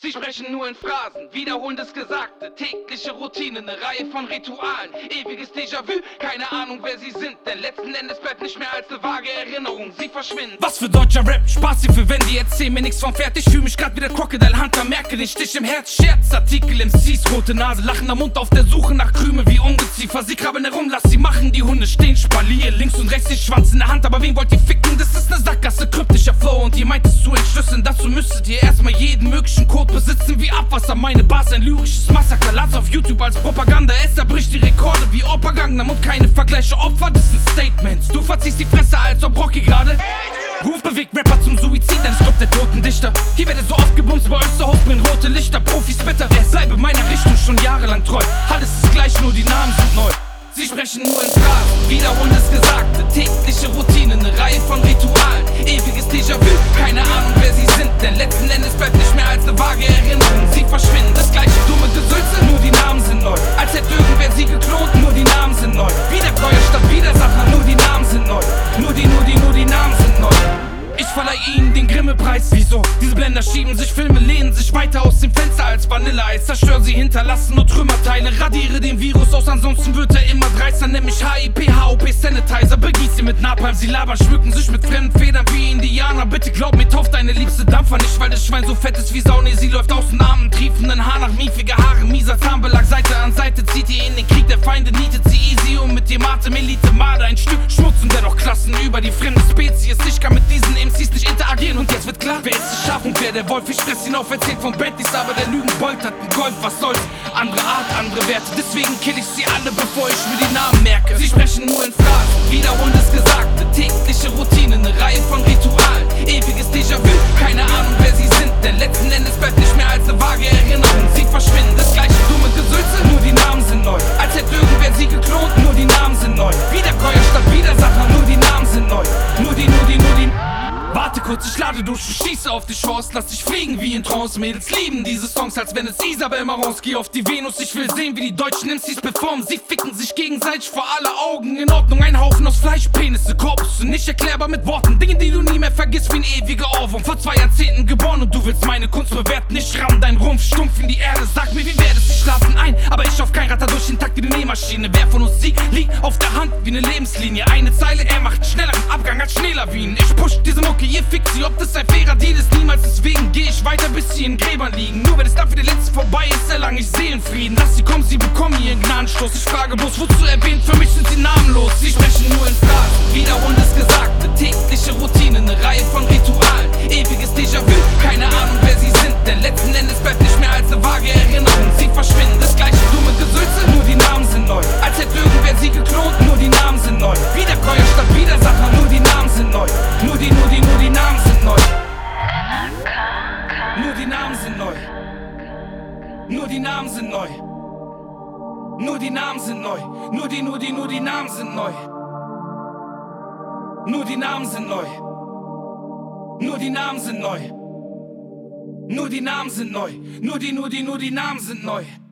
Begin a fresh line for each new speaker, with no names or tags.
Sie sprechen nur in Phrasen, wiederholen das Gesagte. Tägliche Routine, eine Reihe von Ritualen. Ewiges Déjà-vu, keine Ahnung wer sie sind. Denn letzten Endes bleibt nicht mehr als eine vage Erinnerung. Sie verschwinden.
Was für deutscher Rap, Spaß hier für wenn die erzählen mir nix von fertig. Fühl mich grad wie der Crocodile Hunter, merke den Stich im Herz. Scherzartikel, MCs, rote Nase, lachender Mund auf der Suche nach Krümel wie Ungeziefer. Sie krabbeln herum, lass sie machen, die Hunde stehen Spalier. Links und rechts den Schwanz in der Hand, aber wen wollt ihr ficken? Das ist ne Sackgasse, kryptischer Flow und ihr meint es zu entschlüsseln. Dazu müsstet ihr erstmal jeden möglichen Code besitzen wie Abwasser. Meine Bars ein lyrisches Massaker, lad's auf YouTube als Propaganda. Es erbricht die Rekorde wie Opa Gangnam und keine Vergleiche. Opfer, das sind Statements. Du verziehst die Fresse, als ob Rocky gerade Ruf bewegt Rapper zum Suizid, denn es kommt der toten Dichter. Hier werde so oft gebumst, bei euch so hoch bringen rote Lichter. Profis bitter, bleibe meiner Richtung schon jahrelang treu. Alles ist gleich, nur die Namen sind neu. Sie sprechen nur in Phrasen, wiederholen das Gesagte. Tägliche Routine, eine Reihe von Ritualen. Ewiges Déjà-vu, keine Ahnung wer sie sind. Denn letzten Endes bleibt nicht mehr als eine vage Erinnerung. Sie verschwinden, das gleiche dumme Gesülze, nur die Namen sind neu. Als hätte irgendwer sie geklont, nur die Namen sind neu. Wiederkäuer statt Widersacher, nur die Namen sind neu. Nur die Namen sind neu. Ich verleih ihnen den Grimme-Preis. Wieso? Diese Blender schieben sich Filme, lehnen sich weiter aus dem Fenster als Vanilleeis. Zerstören sie, hinterlassen nur Trümmerteile. Radiere den Virus aus, ansonsten wird er immer dreister. Nenn mich HIP, HOP Sanitizer. Begieß sie mit Napalm, sie labern, schmücken sich mit fremden Federn wie Indianer. Bitte glaub mir, tauft deine liebste Dampfer nicht, weil das Schwein so fett ist wie Sau. Nee, sie läuft aus den Armen, triefenden Haar nach miefige Haare. Mieser Zahnbelag, Seite an Seite zieht ihr in den Krieg der Feinde. Nietet sie easy und mit dem Atem Elite Marder. Ein Stück Schmutz und dennoch Klassen über die fremde Spezies. Ich kann mit diesen MCs nicht interagieren und jetzt wird klar, wer ist es schaffen, wer der Wolf. Ich fress ihn auf, erzählt von Bentleys, aber der Lügenbold hat einen Golf, was soll's? Andere Art, andere Werte, deswegen kill ich sie alle, bevor ich mir die Namen merke. Sie sprechen nur in Phrasen, wiederholen das Gesagte. Tägliche Routine, eine Reihe von Ritualen. Ewiges Déjà-vu, keine Ahnung wer sie sind. Denn letzten Endes bleibt nicht mehr als eine vage Erinnerung. Sie verschwinden, das gleiche dumme Gesülze, nur die Namen sind neu. Als hätte irgendwer sie geklont, nur die Namen sind neu. Wiederkäuer statt Widersacher, nur die Namen sind neu. Nur die Warte kurz, ich lade durch, ich schieße auf die Chance. Lass dich fliegen wie in Trance. Mädels lieben diese Songs, als wenn es Isabel Marons. Geh auf die Venus, ich will sehen, wie die deutschen MCs performen. Sie ficken sich gegenseitig vor aller Augen. In Ordnung, ein Haufen aus Fleisch, Penisse, Korpusse. Nicht erklärbar mit Worten, Dinge, die du nie mehr vergisst, wie ein ewiger Ohrwurm. Vor 2 Jahrzehnten geboren und du willst meine Kunst bewerten. Ich ramm dein Rumpf stumpf in die Erde. Sag mir, wie werdest du schlafen ein? Aber ich auf kein Ratter durch den Takt wie eine Nähmaschine. Wer von uns siegt, liegt auf der Hand wie eine Lebenslinie. Eine Zeile, er macht einen schnelleren Abgang als Schneelawinen. Ich push diese Mucke, ihr fickt sie, ob das ein fairer Deal ist, niemals, deswegen geh ich weiter, bis sie in Gräbern liegen. Nur wenn es dann für die letzte vorbei ist, erlang ich Seelenfrieden. Lass sie kommen, sie bekommen ihren Gnadenstoß. Ich frage bloß, wozu erwähnt, für mich sind sie namenlos. Sie sprechen nur in Phrasen, wiederholen das Gesagte. Tägliche Routine, eine Reihe von Ritualen. Ewiges Déjà-vu, keine Ahnung wer sie sind. Denn letzten Endes bleibt nicht mehr als eine vage Erinnerung. Sie verschwinden, das gleiche dumme Gesülze, nur die Namen sind neu. Als hätte irgendwer sie geklont, nur die Namen sind neu. Wiederkäuer statt Widersacher, nur die Namen sind neu. Nur die Namen sind neu. Nur die Namen sind neu. Nur die Namen sind neu. Nur die Namen sind neu. Nur die Namen sind neu. Nur die Namen sind neu. Nur die Namen sind neu. Nur die Namen sind neu. Nur die Namen sind neu.